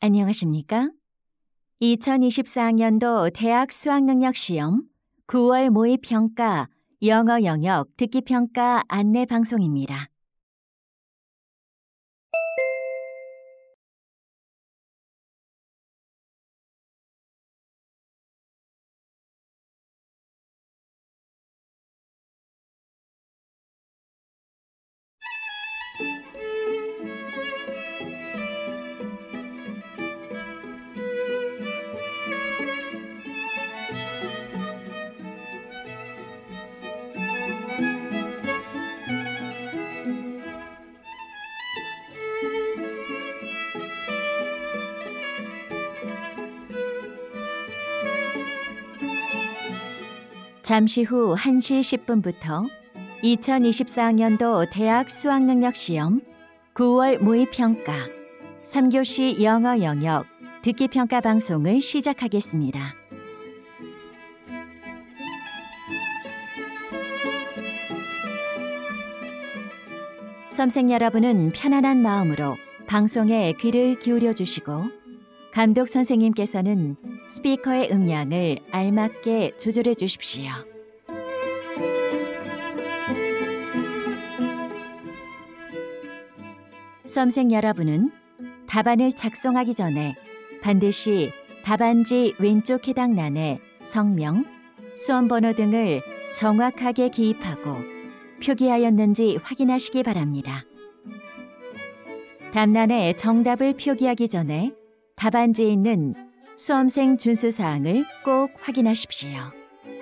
안녕하십니까? 2024학년도 대학 수학능력시험 9월 모의평가 영어 영역 듣기평가 안내 방송입니다. 잠시 후 1시 10분부터 2024학년도 대학 수학능력시험 9월 모의평가 3교시 영어 영역 듣기평가 방송을 시작하겠습니다. 수험생 여러분은 편안한 마음으로 방송에 귀를 기울여 주시고 감독 선생님께서는 스피커의 음량을 알맞게 조절해 주십시오. 수험생 여러분은 답안을 작성하기 전에 반드시 답안지 왼쪽 해당란에 성명, 수험번호 등을 정확하게 기입하고 표기하였는지 확인하시기 바랍니다. 답란에 정답을 표기하기 전에 답안지에 있는 수험생 준수사항을 꼭 확인하십시오.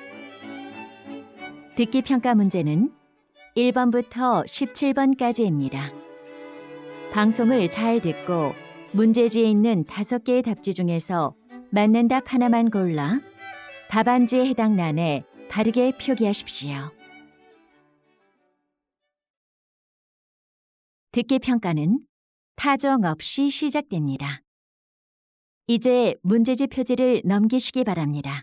듣기평가 문제는 1번부터 17번까지입니다. 방송을 잘 듣고 문제지에 있는 5개의 답지 중에서 맞는 답 하나만 골라 답안지에 해당 란에 바르게 표기하십시오. 듣기평가는 타정 없이 시작됩니다. 이제 문제지 표지를 넘기시기 바랍니다.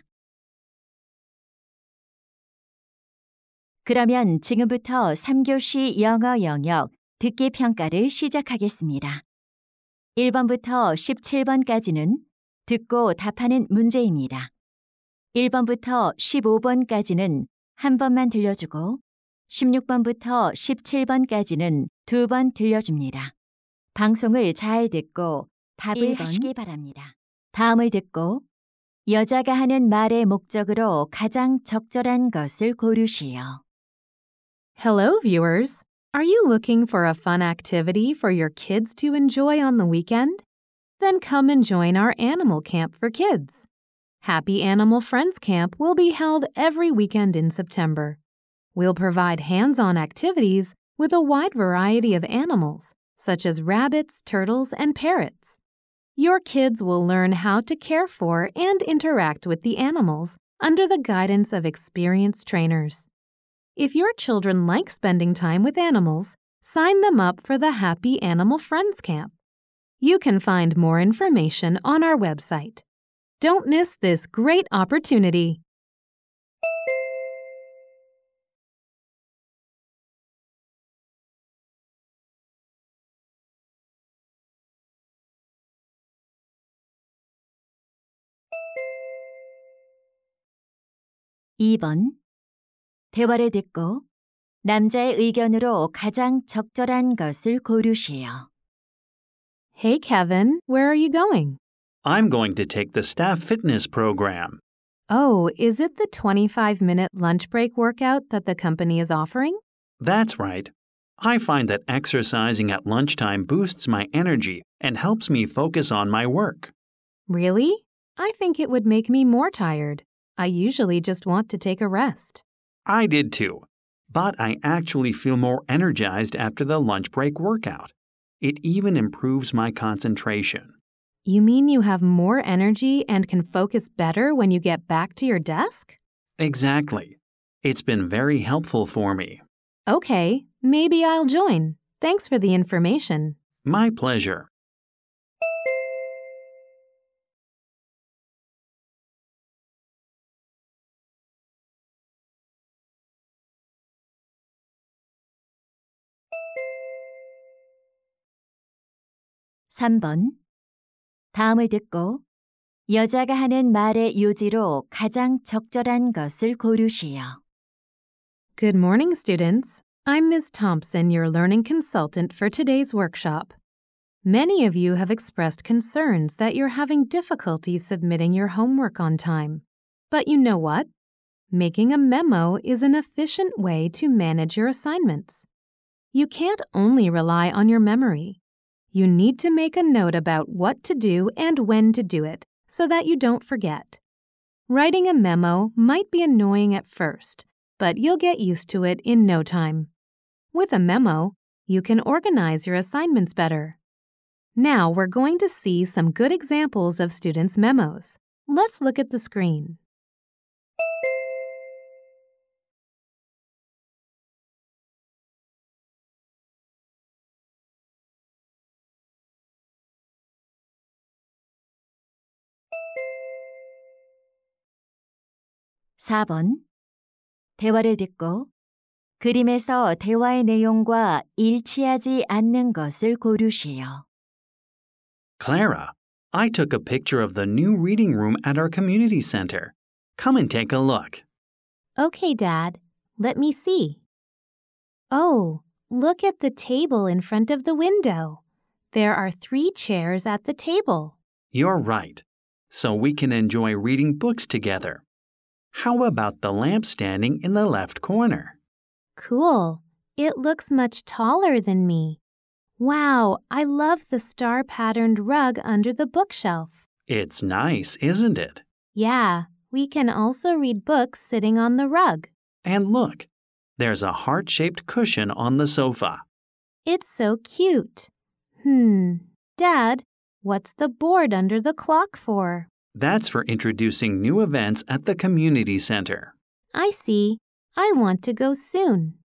그러면 지금부터 3교시 영어 영역 듣기 평가를 시작하겠습니다. 1번부터 17번까지는 듣고 답하는 문제입니다. 1번부터 15번까지는 한 번만 들려주고 16번부터 17번까지는 2번 들려줍니다. 방송을 잘 듣고 답을 하시기 바랍니다. 다음을 듣고 여자가 하는 말의 목적으로 가장 적절한 것을 고르시오. Hello, viewers. Are you looking for a fun activity for your kids to enjoy on the weekend? Then come and join our Animal Camp for Kids. Happy Animal Friends Camp will be held every weekend in September. We'll provide hands-on activities with a wide variety of animals, such as rabbits, turtles, and parrots. Your kids will learn how to care for and interact with the animals under the guidance of experienced trainers. If your children like spending time with animals, sign them up for the Happy Animal Friends Camp. You can find more information on our website. Don't miss this great opportunity. (2번) 대화를 듣고 남자의 의견으로 가장 적절한 것을 고르시오. Hey, Kevin, where are you going? I'm going to take the staff fitness program. Oh, is it the 25-minute lunch break workout that the company is offering? That's right. I find that exercising at lunchtime boosts my energy and helps me focus on my work. Really? I think it would make me more tired. I usually just want to take a rest. I did too, but I actually feel more energized after the lunch break workout. It even improves my concentration. You mean you have more energy and can focus better when you get back to your desk? Exactly. It's been very helpful for me. Okay, maybe I'll join. Thanks for the information. My pleasure. (3번) 다음을 듣고 여자가 하는 말의 요지로 가장 적절한 것을 고르시오. Good morning, students. I'm Ms. Thompson, your learning consultant for today's workshop. Many of you have expressed concerns that you're having difficulty submitting your homework on time. But you know what? Making a memo is an efficient way to manage your assignments. You can't only rely on your memory. You need to make a note about what to do and when to do it so that you don't forget. Writing a memo might be annoying at first, but you'll get used to it in no time. With a memo, you can organize your assignments better. Now we're going to see some good examples of students' memos. Let's look at the screen. (4번) 대화를 듣고 그림에서 대화의 내용과 일치하지 않는 것을 고르시오. Clara, I took a picture of the new reading room at our community center. Come and take a look. Okay, Dad. Let me see. Oh, look at the table in front of the window. There are 3 chairs at the table. You're right. So we can enjoy reading books together. How about the lamp standing in the left corner? Cool. It looks much taller than me. Wow, I love the star-patterned rug under the bookshelf. It's nice, isn't it? Yeah, we can also read books sitting on the rug. And look, there's a heart-shaped cushion on the sofa. It's so cute. Dad, what's the board under the clock for? That's for introducing new events at the community center. I see. I want to go soon.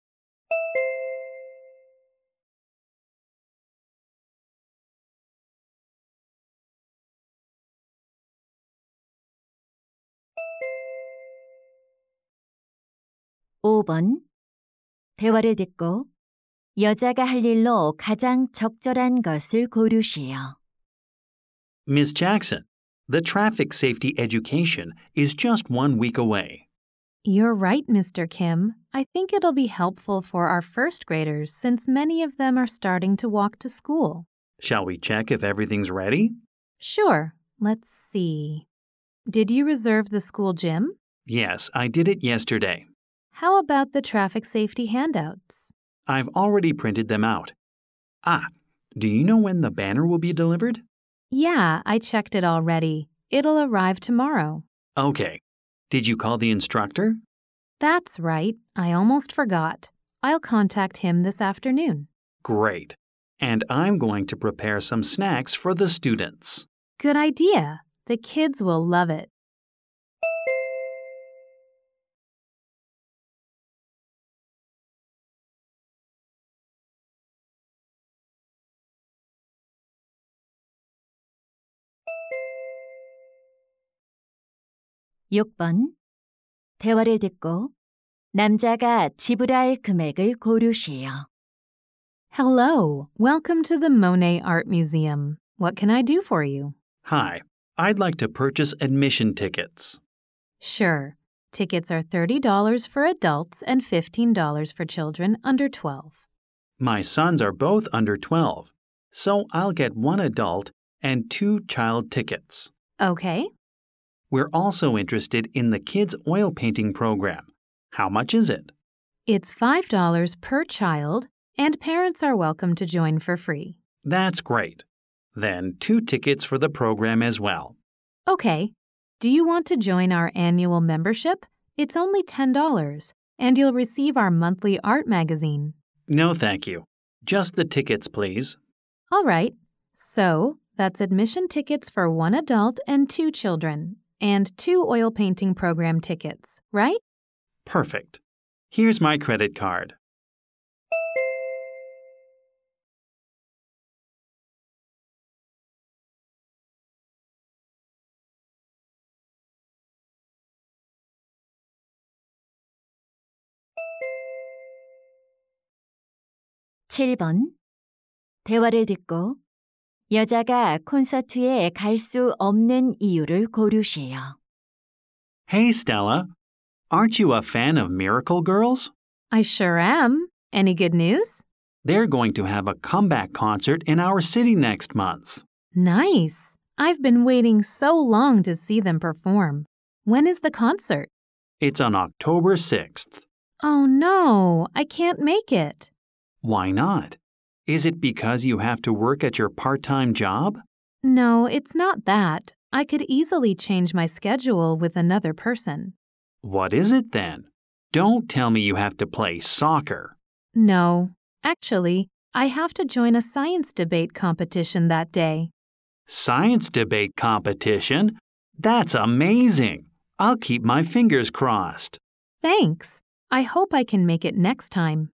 (5번) 대화를 듣고 여자가 할 일로 가장 적절한 것을 고르시오. Miss Jackson, the traffic safety education is just 1 week away. You're right, Mr. Kim. I think it'll be helpful for our first graders since many of them are starting to walk to school. Shall we check if everything's ready? Sure. Let's see. Did you reserve the school gym? Yes, I did it yesterday. How about the traffic safety handouts? I've already printed them out. Do you know when the banner will be delivered? Yeah, I checked it already. It'll arrive tomorrow. Okay. Did you call the instructor? That's right. I almost forgot. I'll contact him this afternoon. Great. And I'm going to prepare some snacks for the students. Good idea. The kids will love it. (6번) 대화를 듣고 남자가 지불할 금액을 고르시오. Hello. Welcome to the Monet Art Museum. What can I do for you? Hi, I'd like to purchase admission tickets. Sure. Tickets are $30 for adults and $15 for children under 12. My sons are both under 12, so I'll get 1 adult and 2 child tickets. Okay. We're also interested in the kids' oil painting program. How much is it? It's $5 per child, and parents are welcome to join for free. That's great. Then 2 tickets for the program as well. Okay. Do you want to join our annual membership? It's only $10, and you'll receive our monthly art magazine. No, thank you. Just the tickets, please. All right. So, that's admission tickets for 1 adult and 2 children, and 2 oil painting program tickets, right? Perfect. Here's my credit card. (7번) 대화를 듣고 여자가 콘서트에 갈 수 없는 이유를 고르시오. Hey, Stella. Aren't you a fan of Miracle Girls? I sure am. Any good news? They're going to have a comeback concert in our city next month. Nice. I've been waiting so long to see them perform. When is the concert? It's on October 6th. Oh no, I can't make it. Why not? Is it because you have to work at your part-time job? No, it's not that. I could easily change my schedule with another person. What is it then? Don't tell me you have to play soccer. No, actually, I have to join a science debate competition that day. Science debate competition? That's amazing. I'll keep my fingers crossed. Thanks. I hope I can make it next time.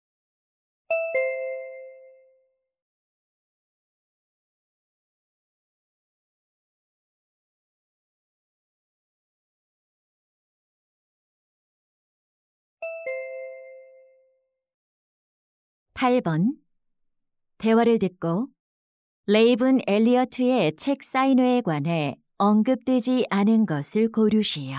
(8번) 대화를 듣고 레이븐 엘리어트의 책 사인회에 관해 언급되지 않은 것을 고르시오.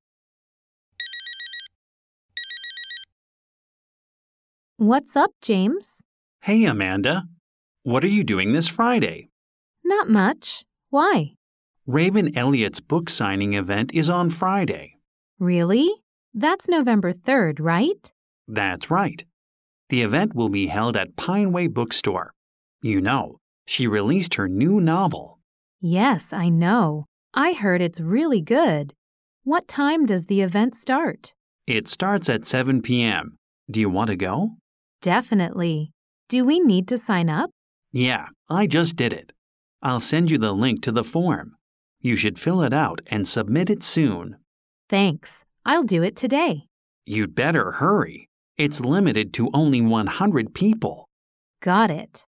What's up, James? Hey, Amanda. What are you doing this Friday? Not much. Why? Raven Elliott's book signing event is on Friday. Really? That's November 3rd, right? That's right. The event will be held at Pineway Bookstore. You know, she released her new novel. Yes, I know. I heard it's really good. What time does the event start? It starts at 7 p.m. Do you want to go? Definitely. Do we need to sign up? Yeah, I just did it. I'll send you the link to the form. You should fill it out and submit it soon. Thanks. I'll do it today. You'd better hurry. It's limited to only 100 people. Got it.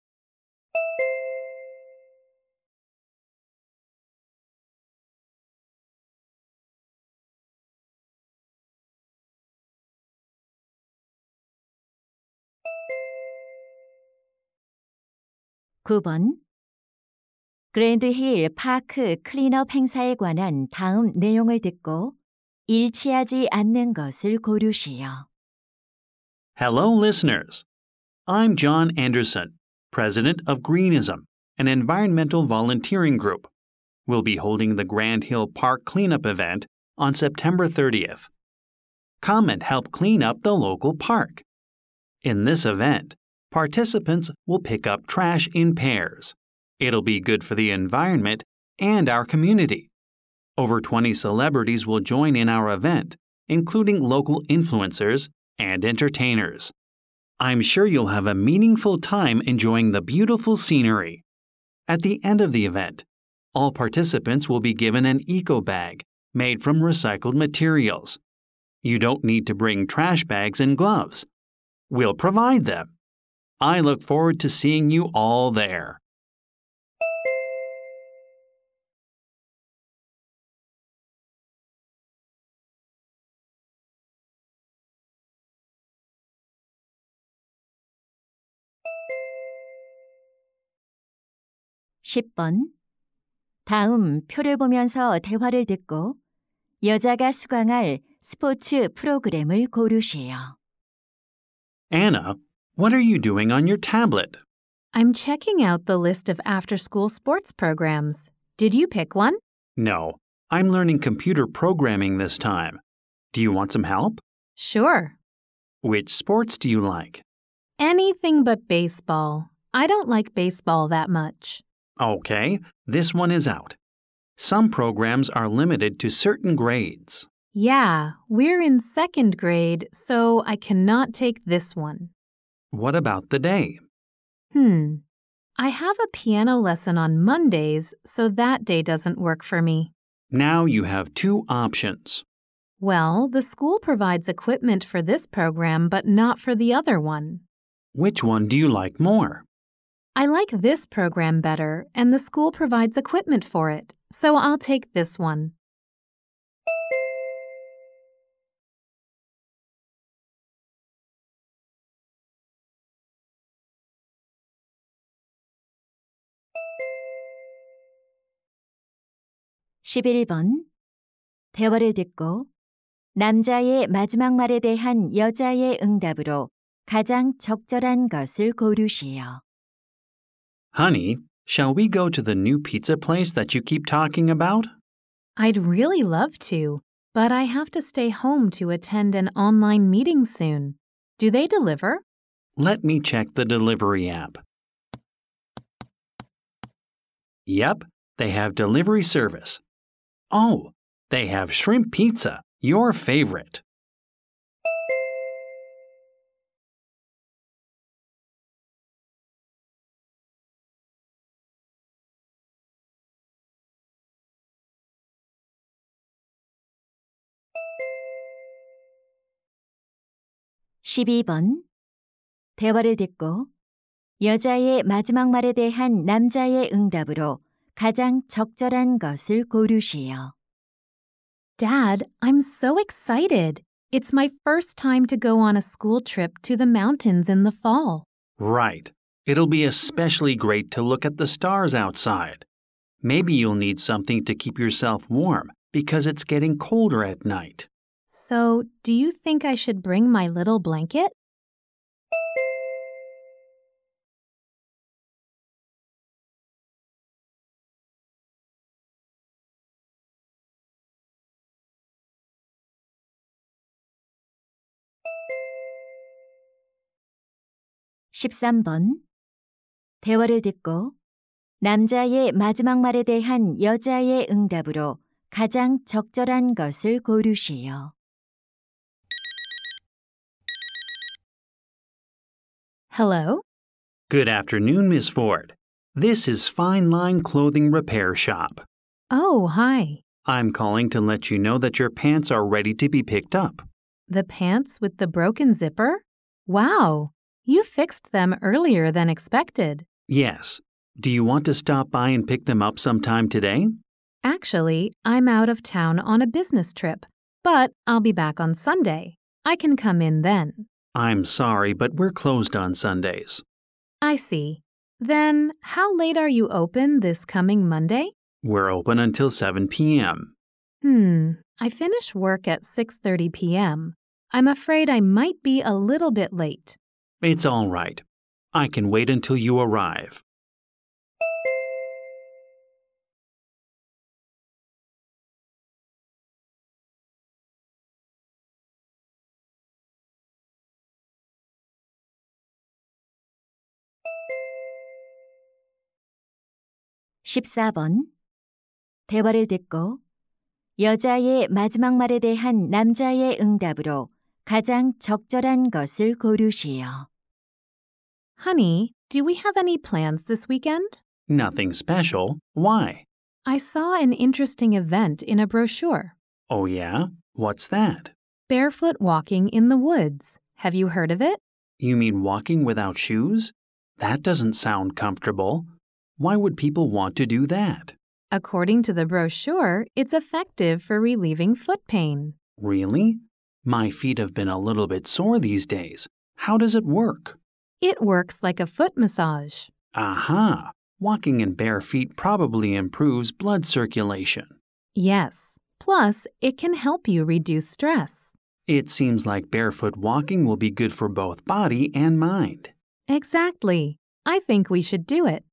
(9번) 그랜드힐 파크 클린업 행사에 관한 다음 내용을 듣고 일치하지 않는 것을 고르시오. Hello, listeners. I'm John Anderson, president of Greenism, an environmental volunteering group. We'll be holding the Grand Hill Park cleanup event on September 30th. Come and help clean up the local park. In this event, participants will pick up trash in pairs. It'll be good for the environment and our community. Over 20 celebrities will join in our event, including local influencers and entertainers. I'm sure you'll have a meaningful time enjoying the beautiful scenery. At the end of the event, all participants will be given an eco bag made from recycled materials. You don't need to bring trash bags and gloves. We'll provide them. I look forward to seeing you all there. (10번) 다음 표를 보면서 대화를 듣고 여자가 수강할 스포츠 프로그램을 고르시오. Anna, what are you doing on your tablet? I'm checking out the list of after-school sports programs. Did you pick one? No, I'm learning computer programming this time. Do you want some help? Sure. Which sports do you like? Anything but baseball. I don't like baseball that much. Okay, this one is out. Some programs are limited to certain grades. Yeah, we're in second grade, so I cannot take this one. What about the day? I have a piano lesson on Mondays, so that day doesn't work for me. Now you have two options. Well, the school provides equipment for this program, but not for the other one. Which one do you like more? I like this program better, and the school provides equipment for it, so I'll take this one. 11번. 대화를 듣고 남자의 마지막 말에 대한 여자의 응답으로 가장 적절한 것을 고르시오. Honey, shall we go to the new pizza place that you keep talking about? I'd really love to, but I have to stay home to attend an online meeting soon. Do they deliver? Let me check the delivery app. Yep, they have delivery service. Oh, they have shrimp pizza, your favorite. (12번) 대화를 듣고 여자의 마지막 말에 대한 남자의 응답으로 가장 적절한 것을 고르시오. Dad, I'm so excited. It's my first time to go on a school trip to the mountains in the fall. Right. It'll be especially great to look at the stars outside. Maybe you'll need something to keep yourself warm because it's getting colder at night. So, do you think I should bring my little blanket? (13번) 대화를 듣고 남자의 마지막 말에 대한 여자의 응답으로 가장 적절한 것을 고르시오. Hello? Good afternoon, Miss Ford. This is Fine Line Clothing Repair Shop. Oh, hi. I'm calling to let you know that your pants are ready to be picked up. The pants with the broken zipper? Wow, you fixed them earlier than expected. Yes. Do you want to stop by and pick them up sometime today? Actually, I'm out of town on a business trip, but I'll be back on Sunday. I can come in then. I'm sorry, but we're closed on Sundays. I see. Then, how late are you open this coming Monday? We're open until 7 p.m. I finish work at 6:30 p.m. I'm afraid I might be a little bit late. It's all right. I can wait until you arrive. (14번) 대화를 듣고 여자의 마지막 말에 대한 남자의 응답으로 가장 적절한 것을 고르시오. Honey, do we have any plans this weekend? Nothing special. Why? I saw an interesting event in a brochure. Oh, yeah? What's that? Barefoot walking in the woods. Have you heard of it? You mean walking without shoes? That doesn't sound comfortable. Why would people want to do that? According to the brochure, it's effective for relieving foot pain. Really? My feet have been a little bit sore these days. How does it work? It works like a foot massage. Aha! Walking in bare feet probably improves blood circulation. Yes. Plus, it can help you reduce stress. It seems like barefoot walking will be good for both body and mind. Exactly. I think we should do it.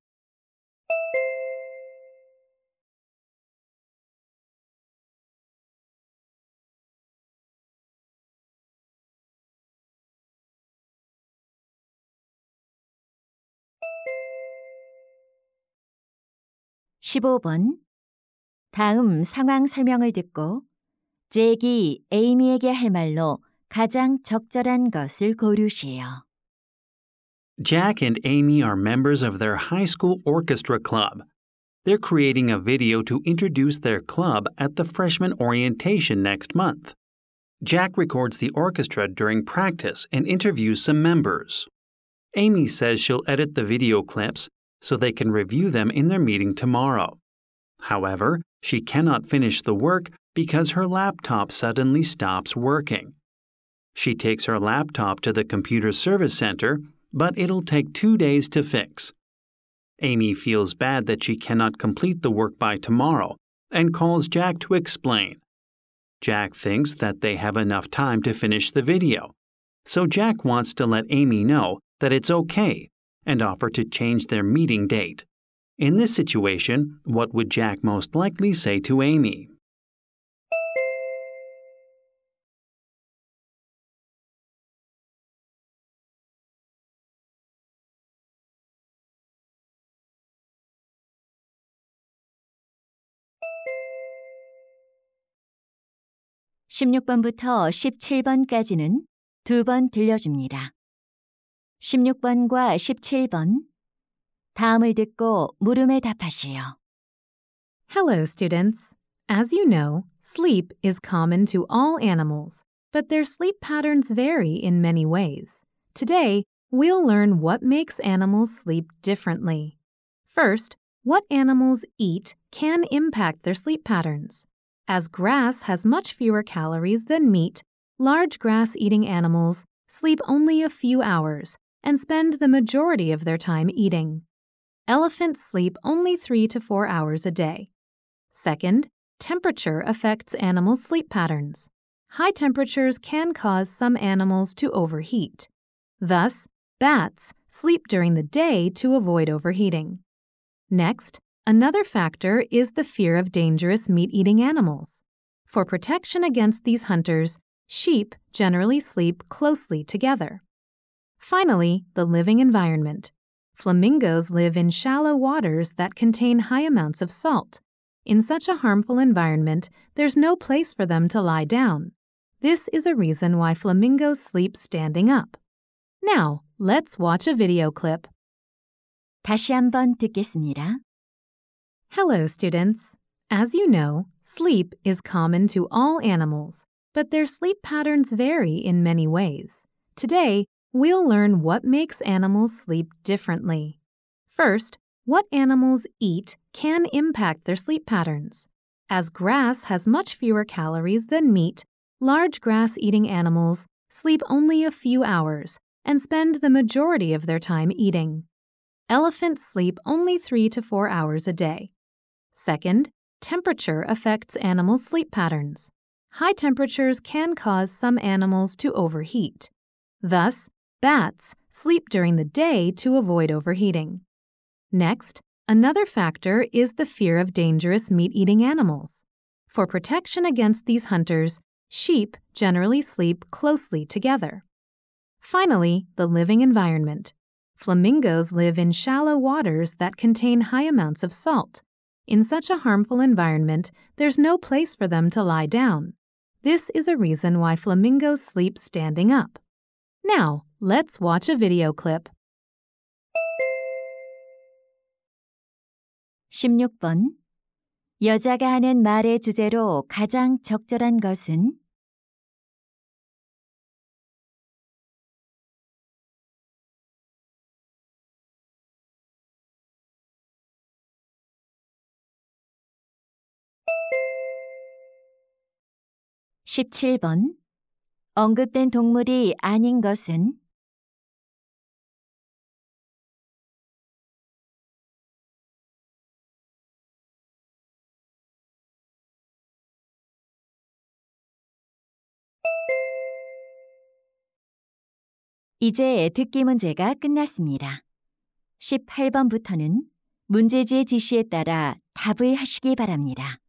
(15번) 다음 상황 설명을 듣고 잭이 에이미에게 할 말로 가장 적절한 것을 고르시오. Jack and Amy are members of their high school orchestra club. They're creating a video to introduce their club at the freshman orientation next month. Jack records the orchestra during practice and interviews some members. Amy says she'll edit the video clips so they can review them in their meeting tomorrow. However, she cannot finish the work because her laptop suddenly stops working. She takes her laptop to the computer service center, but it'll take 2 days to fix. Amy feels bad that she cannot complete the work by tomorrow and calls Jack to explain. Jack thinks that they have enough time to finish the video, so Jack wants to let Amy know that it's okay and offer to change their meeting date. In this situation, what would Jack most likely say to Amy? (16번부터 17번까지는 2번 들려줍니다. 16번과 17번 다음을 듣고 물음에 답하시오. Hello, students. As you know, sleep is common to all animals, but their sleep patterns vary in many ways. Today, we'll learn what makes animals sleep differently. First, what animals eat can impact their sleep patterns. As grass has much fewer calories than meat, large grass-eating animals sleep only a few hours and spend the majority of their time eating. Elephants sleep only 3 to 4 hours a day. Second, temperature affects animals' sleep patterns. High temperatures can cause some animals to overheat. Thus, bats sleep during the day to avoid overheating. Next, another factor is the fear of dangerous meat-eating animals. For protection against these hunters, sheep generally sleep closely together. Finally, the living environment. Flamingos live in shallow waters that contain high amounts of salt. In such a harmful environment, there's no place for them to lie down. This is a reason why flamingos sleep standing up. Now, let's watch a video clip. 다시 한번 듣겠습니다. Hello, students. As you know, sleep is common to all animals, but their sleep patterns vary in many ways. Today, we'll learn what makes animals sleep differently. First, what animals eat can impact their sleep patterns. As grass has much fewer calories than meat, large grass-eating animals sleep only a few hours and spend the majority of their time eating. Elephants sleep only 3 to 4 hours a day. Second, temperature affects animals' sleep patterns. High temperatures can cause some animals to overheat. Thus, bats sleep during the day to avoid overheating. Next, another factor is the fear of dangerous meat-eating animals. For protection against these hunters, sheep generally sleep closely together. Finally, the living environment. Flamingos live in shallow waters that contain high amounts of salt. In such a harmful environment, there's no place for them to lie down. This is a reason why flamingos sleep standing up. Now, let's watch a video clip. 16번 여자가 하는 말의 주제로 가장 적절한 것은? (17번) 언급된 동물이 아닌 것은? 이제 듣기 문제가 끝났습니다. 18번부터는 문제지의 지시에 따라 답을 하시기 바랍니다.